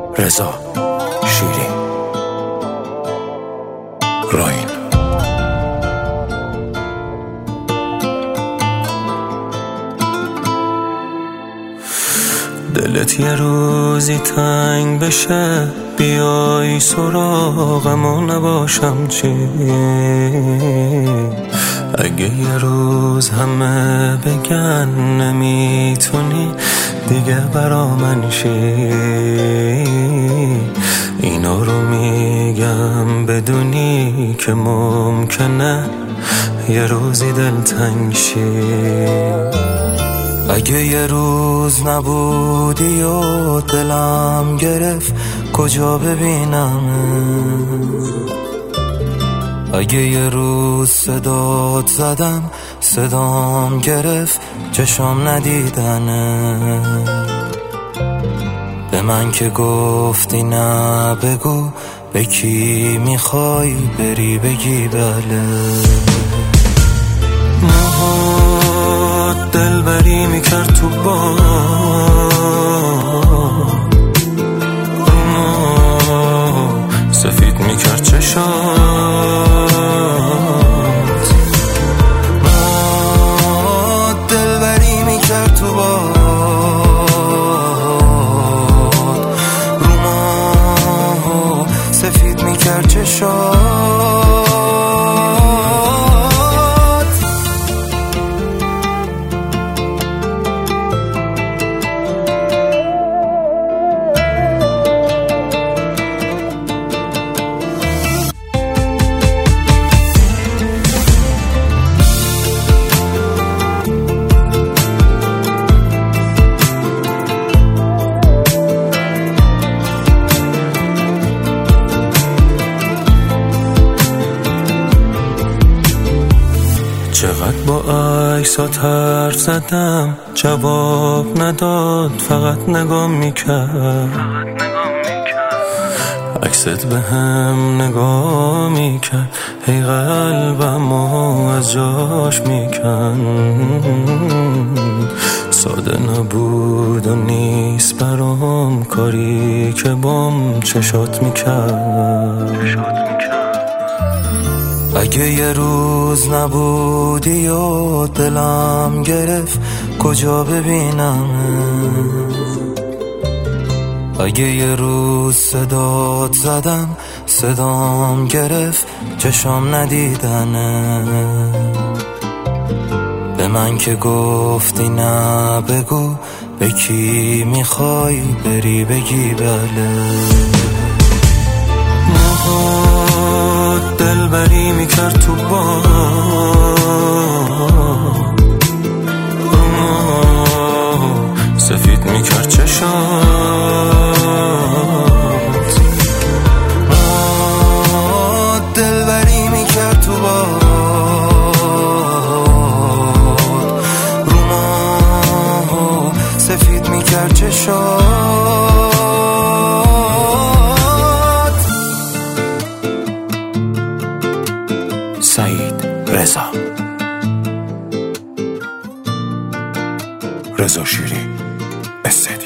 رضا شیری راین. دلت یه روزی تنگ بشه، بیای سراغم و نباشم چی؟ اگه یه روز همه بگن نمیتونی دیگه برا من شی، اینا رو میگم بدونی که ممکنه یه روزی دلتنگ شی. اگه یه روز نبودی و دلم گرفت کجا ببینم؟ اگه یه روز صدات زدم صدام گرفت چشام ندیدنه، به من که گفتی نه بگو به کی میخوای بری بگی بله. موهات دلبری میکرد تو با سفید میکرد چشات، موهات دلبری میکرد تو با روما سفید میکرد چشات. چقدر با عکسات حرف زدم جواب نداد، فقط نگام میکرد. عکست به هم نگاه میکرد، هی قلبمو از جاش میکند. ساده نبود و نیست برام کاری که بام چشات میکرد. اگه یه روز نبودی و دلم گرفت کجا ببینم؟ اگه یه روز صدات زدم صدام گرفت چشام ندیدنه، به من که گفتی نه بگو به کی میخوای بری بگی بله. دلبری میکرد تو با سفید میکرد چشات، دلبری میکرد تو با روما سفید میکرد چشات. سعید رضا شیری.